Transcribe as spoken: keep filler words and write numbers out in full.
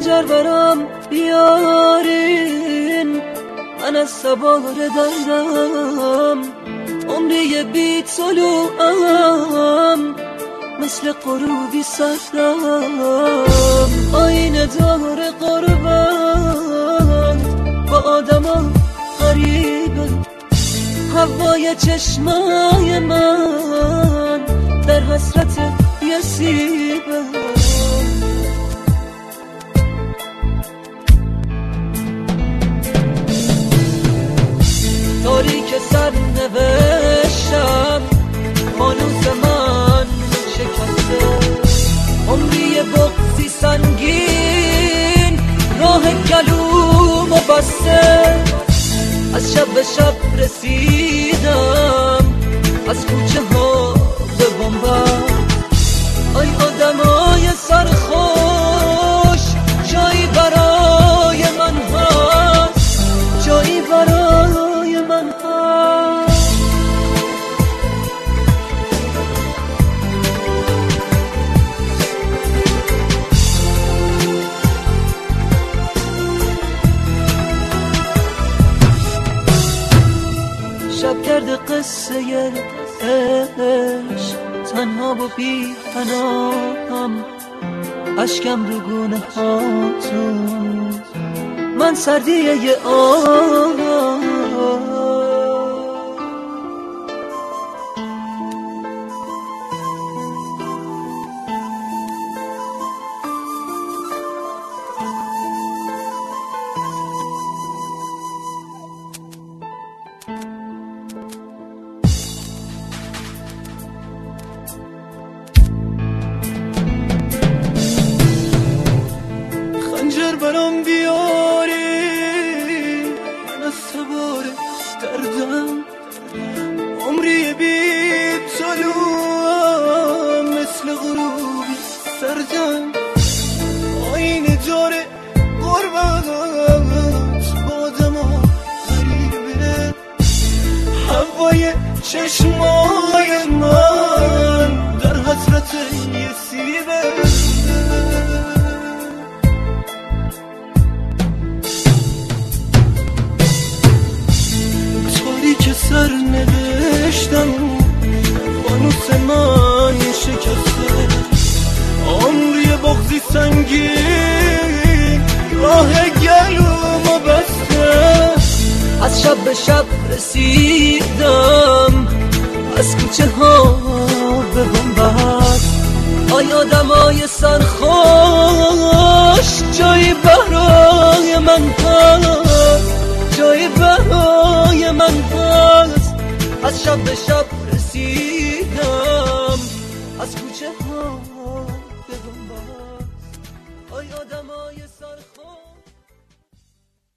خنجر برام بیارین، من از سوار دردم عمری بی طلوعم، مثل غروبی سردم. آینه دار قربت با آدما غریبه، هوای چشمای من در حسرت یه سیبه. تاریک سر نوشتم فانوس من شکسته، عمری بغضی سنگین راه گلوم و بسته. از شب به شب رسیدم از کوچه ها به بنبست. آی آدمای سرخوش جایی برای من هست، جایی برای من هست. شب کرده قصه عشق، تنها و بی پناهم، اشکم رو گونه هاتون، من سردیه یه آه. خنجر برام بیاری، من از سوار دردم عمری بی طلوعم، مثل غروبی سردم. آینه داره قربت با آدما غریبه، هوای چشمای من در حسرت یه سیبه. سر نوشتم فانوس من شکسته، عمری بغضی سنگین راه گلوم و بسته. از شب به شب رسیدم از کوچه ها به بنبست. آی آدمای سرخوش جایی برای من هست، جایی برای من هست. از شب به شب رسیدم از کوچه ها به بنبست. آی آدمای سرخوش